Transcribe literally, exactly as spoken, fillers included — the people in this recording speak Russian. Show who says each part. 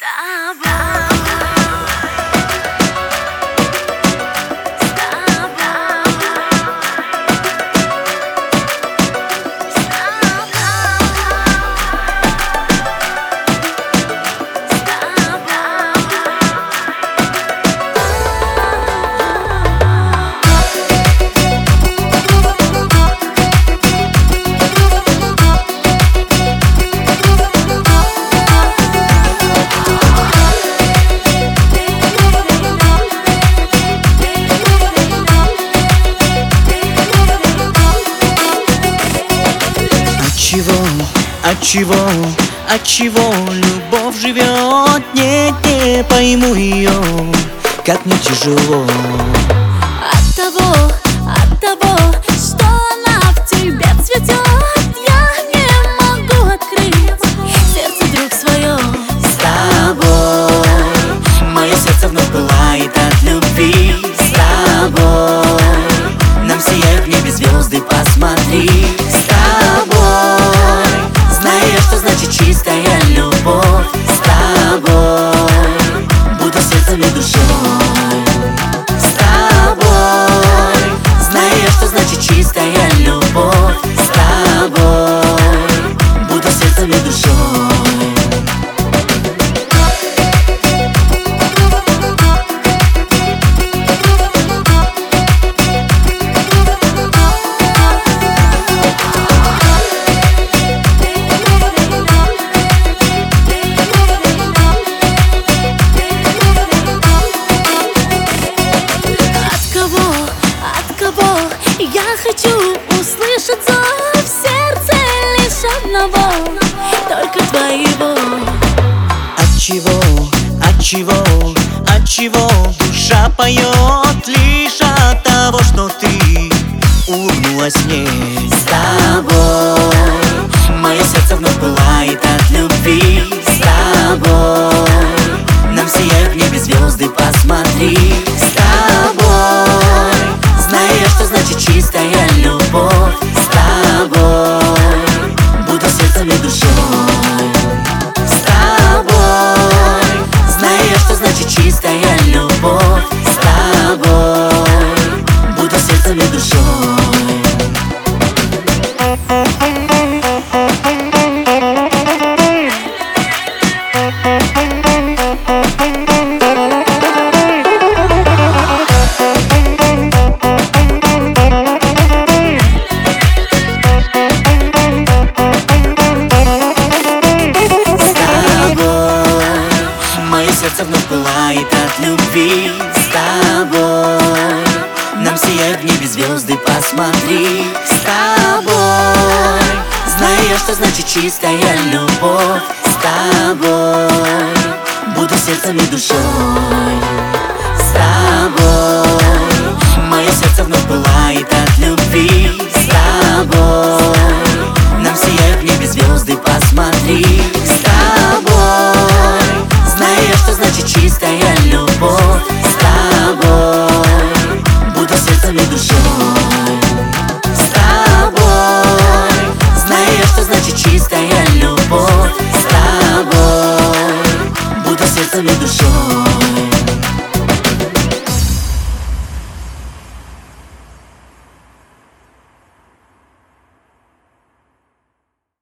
Speaker 1: Отчего, отчего любовь живет? Нет, не пойму ее, как мне тяжело.
Speaker 2: От того, от того, что она в тебе цветет, я не могу открыть сердце вдруг свое.
Speaker 1: С тобой мое сердце вновь пылает от любви. С тобой нам сияют в небе звезды, посмотри. С тобой знаю я, что значит чистая любовь. С тобой буду сердцем и душой. С тобой знаю я, что значит чистая любовь. С тобой буду сердцем и душой.
Speaker 2: Я хочу услышать зов в сердце лишь одного, только твоего.
Speaker 1: Отчего, отчего, отчего душа поет лишь от того, что ты улыбнулась мне. С тобой мое сердце вновь пылает от любви. С тобой нам сияют в небе звезды, посмотри. С тобой знаю я, что значит чистая любовь. С тобой буду сердцем и душой. С тобой знаю я, что значит чистая любовь. С тобой буду сердцем и душой. Сердце вновь пылает от любви. С тобой нам сияют в небе звезды, посмотри. С тобой знаю я, что значит чистая любовь. С тобой буду сердцем и душой. С тобой мое сердце вновь пылает от любви. С тобой нам сияют в небе звезды, посмотри. С тобой знаю я, что значит чистая любовь. С тобой буду сердцем и душой. С тобой знаю я, что значит чистая любовь. С тобой буду сердцем и душой.